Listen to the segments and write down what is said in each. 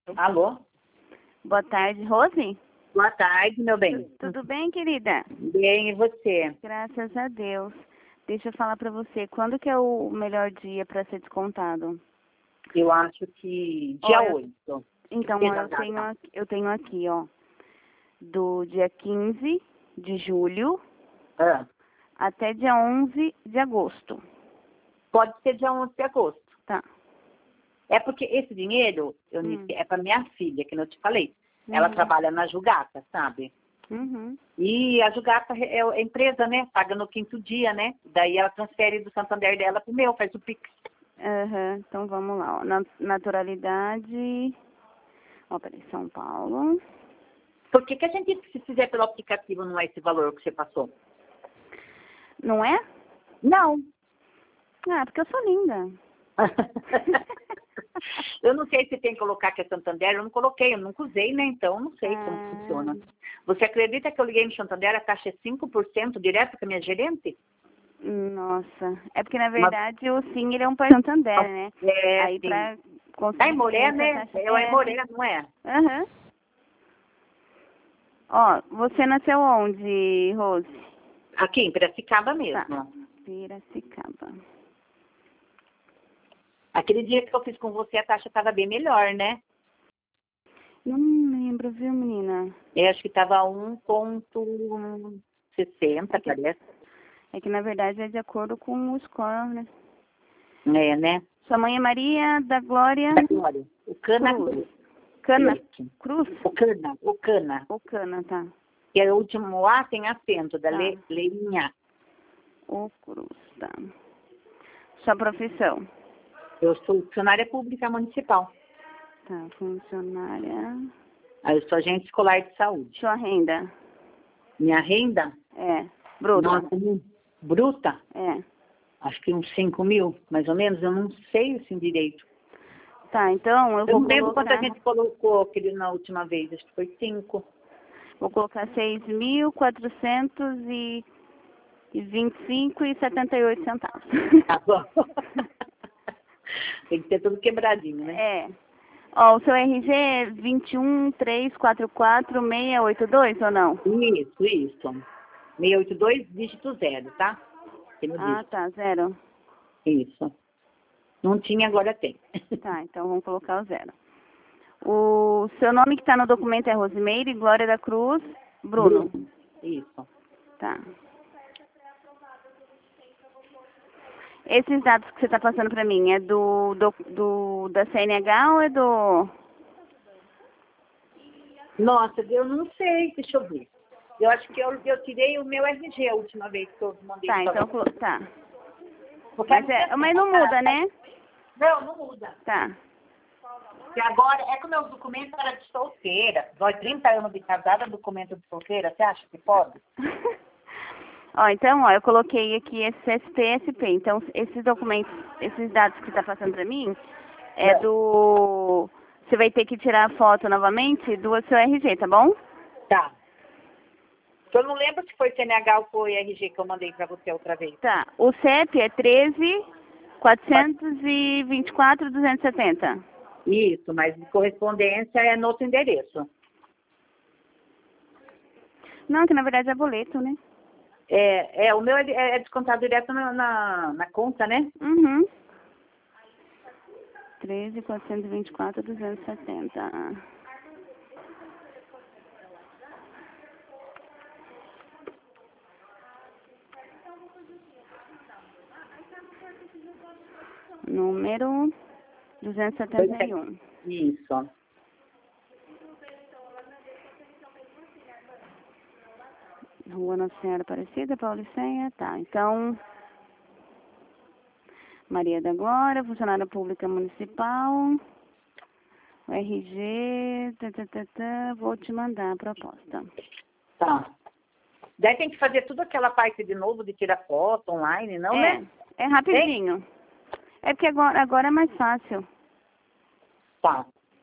Alô? Boa tarde, Rose? Boa tarde, meu bem. Tudo bem, querida? Bem, e você? Graças a Deus. Deixa eu falar pra você, quando que é o melhor dia pra ser descontado? Eu acho que dia Olha, 8. Então, ó, eu tenho aqui, ó, do dia 15 de julho Ah, até dia 11 de agosto. pode ser dia 11 de agosto. Tá. É porque esse dinheiro, Eunice, é para minha filha, que eu te falei. Ela Uhum. trabalha na Jugata, sabe? Uhum. E a Jugata é a empresa, né? Paga no quinto dia, né? Daí ela transfere do Santander dela pro meu, faz o Pix. Aham. Então, vamos lá, ó. Naturalidade... Ó, peraí, São Paulo. Por que a gente, se fizer pelo aplicativo, não é esse valor que você passou? Não é? Não. Ah, porque eu sou linda. Eu não sei se tem que colocar que é Santander, eu não coloquei, eu nunca usei, né? Então, não sei como funciona. Você acredita que eu liguei no Santander, a taxa é 5% direto com a minha gerente? Nossa, é porque na Mas, verdade o Sim, ele é um Parque Santander, né? é, Aí sim. pra conseguir Tá em Moré, essa né? taxa... Eu em Moré, não é? Aham. Ó, você nasceu onde, Rose? Aqui, em Piracicaba Tá. mesmo. Piracicaba. Aquele dia que eu fiz com você, a taxa estava bem melhor, né? Não lembro, viu, menina? Eu acho que estava 1,60, parece. É que na verdade é de acordo com o score, né? É, né? Sua mãe é Maria da Glória Olha, o Cana Cruz. Cana Isso. Cruz? O Cana. O Cana, tá. Que é o último A, tem acento, da Tá. Leinha. O Cruz, tá. Sua profissão? Eu sou funcionária pública municipal. Tá, funcionária. Aí eu sou agente escolar de saúde. Sua renda? Minha renda, É. Bruta? nossa, bruta, É. acho que uns 5 mil, mais ou menos. Eu não sei assim direito. Tá, então eu Eu vou não lembro quanto a colocar... gente colocou aquele na última vez. Acho que foi 5. Vou colocar 6.425,78 centavos. Tá bom. Tem que ter tudo quebradinho, né? É. Ó, o seu RG é 21344682 ou não? Isso. 682, dígito 0, tá? Tem no Ah, dígito. tá, 0. Isso. Não tinha, agora tem. Tá, então vamos colocar o 0. O seu nome que está no documento é Rosimeire Glória da Cruz Bruno. Isso. Tá. Esses dados que você está passando para mim é da CNH ou é do... Nossa, eu não sei, deixa eu ver. Eu acho que eu tirei o meu RG a última vez que eu mandei. Tá, pra então... você. Tá. Porque Mas não muda, né? Não muda. Tá. E agora, é que o meu documento era de solteira. Nós 30 anos de casada, documento de solteira, você acha que pode? Ó, então, ó, eu coloquei aqui esse SP. Então, esses documentos, esses dados que você está passando para mim, é do... Você vai ter que tirar a foto novamente do seu RG, tá bom? Tá. Eu não lembro se foi CNH ou foi RG que eu mandei pra você outra vez. Tá. O CEP é 13.424.270. Isso, mas de correspondência é no outro endereço. Não, que na verdade é boleto, né? O meu é descontado direto na conta, né? Uhum. 13.424.270. Número 271. Isso. Rua Nossa Senhora Aparecida, Pauliceia. Tá, então... Maria da Glória, funcionária pública municipal. O RG... Vou te mandar a proposta. Tá. Daí tem que fazer tudo aquela parte de novo de tirar foto online, não, né? É rapidinho. É porque agora é mais fácil. Tá.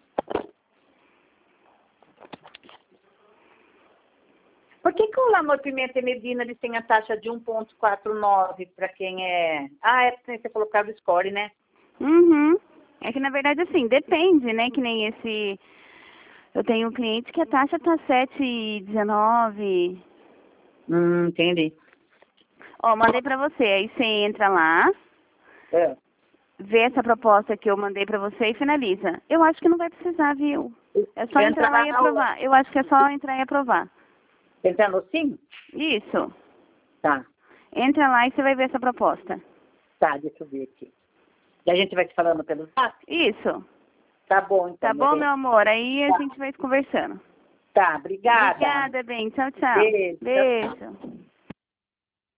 Por que o Lamor Pimenta e Medina eles têm a taxa de 1,49 para quem é... Ah, é porque você colocava o score, né? Uhum. É que, na verdade, assim, depende, né? Que nem esse... Eu tenho um cliente que a taxa tá 7,19. Entendi. Ó, mandei pra você. Aí você entra lá, vê essa proposta que eu mandei pra você e finaliza. Eu acho que não vai precisar, viu? É só entrar lá e aprovar. Eu acho que é só entrar e aprovar. Entrando sim? Isso. Tá. Entra lá e você vai ver essa proposta. Tá, deixa eu ver aqui. E a gente vai te falando pelo zap? Isso. Tá bom, então. Tá bom, meu amor? Aí a gente vai conversando. Tá, obrigada. Obrigada, bem. Tchau, tchau. Beijo. Beijo.